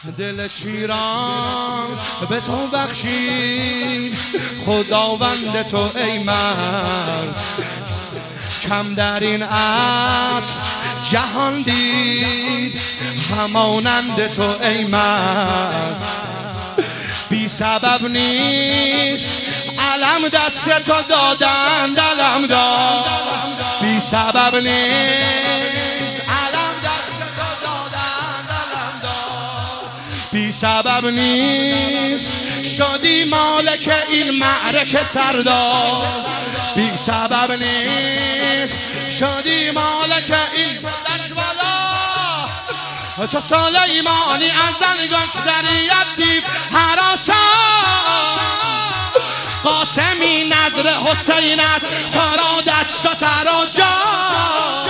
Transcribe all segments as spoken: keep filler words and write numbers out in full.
دل شیران به تو بخشید خداوند تو ای مرد. کم در این عصر جهان دید همانند تو ای مرد. بی سبب نیست علم دست تو دادن دلم داد. بی سبب نیست علم دست تو دادن دلم داد. بی سبب نیست شدی مالک این معرکه سردار. بی سبب نیست شدی مالک این لشولا. چو سلیمانی از زنگان شدریت دیو حراسا. قاسمی نظر حسین است تو را دست و سر و جان.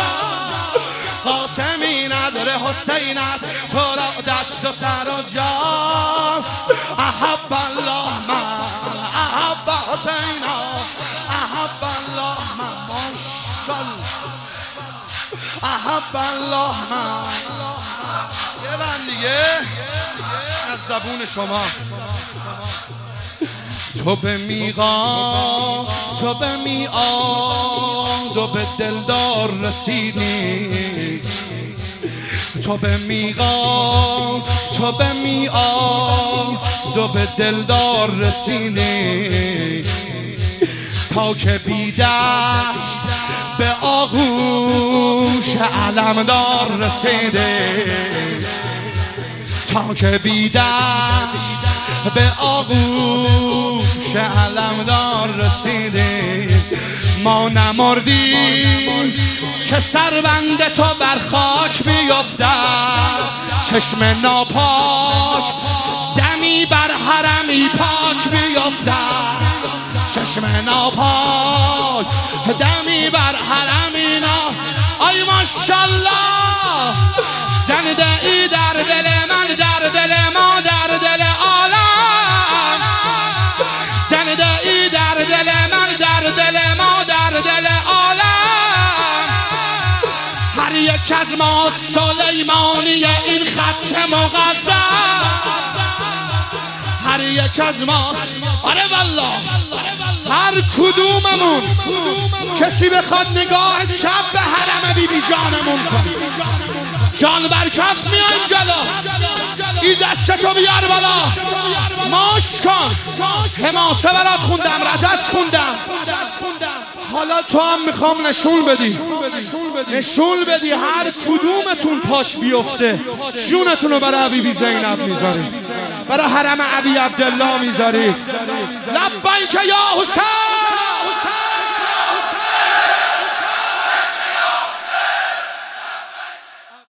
قاسمی نظر حسین است تو را دست و سر و جان. احب الله من احب حسین احب الله من ماشاءالله. احب الله من یه بند دیگه از زبون شما. تو به میقات تو به میعاد و به دلدار رسیدی. تو به میقات تو به میعاد و به دلدار رسیدی. تا که بی دست به آغوش علمدار رسیده. تا که بی دست به آغوش علمدار رسیده. ما نمردیم که سربند تو بر خاک بیفتد. چشم ناپاک دمی بر حرمی پاک بیفتد. چشم ناپاک دمی بر حرمی نا. آی ماشالله زنده ای در دل من در دل ما در دل عالم. زنده ای در دل من در دل ما در دل عالم. هر یک از ما سلیمانی این خط مقدس. هر یک از ما آره والله هر کدوممون کسی بخواد نگاه شب به حرم بی بی جانمون کن. جان بر کف میایم جلو. این دستتو بیار بالا. ماش کن. حماسه برات خوندم رجز خوندم. حالا تو هم میخوام نشون بدی نشون بدی هر کدومتون پاش بیفته جونتونو برای حبیبی زینب میذارید. برای حرم ابی عبدالله میذارید. لبیک یا حسین.